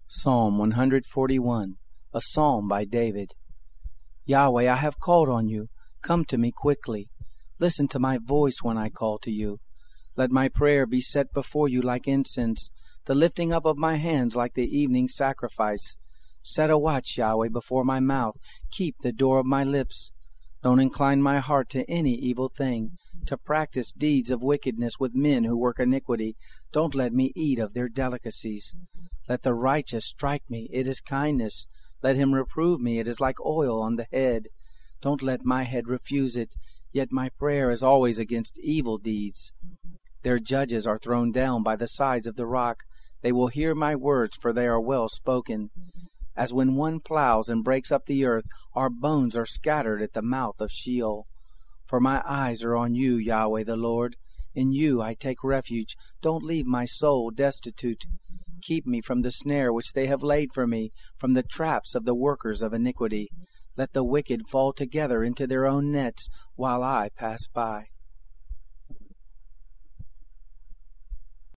Psalm 141, a psalm by David. Yahweh, I have called on you. Come to me quickly. Listen to my voice when I call to you. Let my prayer be set before you like incense, the lifting up of my hands like the evening sacrifice. Set a watch, Yahweh, before my mouth. Keep the door of my lips. Don't incline my heart to any evil thing, to practice deeds of wickedness with men who work iniquity. Don't let me eat of their delicacies. Let the righteous strike me, it is kindness. Let him reprove me, it is like oil on the head. Don't let my head refuse it, yet my prayer is always against evil deeds. Their judges are thrown down by the sides of the rock. They will hear my words, for they are well spoken. As when one plows and breaks up the earth, our bones are scattered at the mouth of Sheol. For my eyes are on you, Yahweh the Lord. In you I take refuge. Don't leave my soul destitute. Keep me from the snare which they have laid for me, from the traps of the workers of iniquity. Let the wicked fall together into their own nets, while I pass by.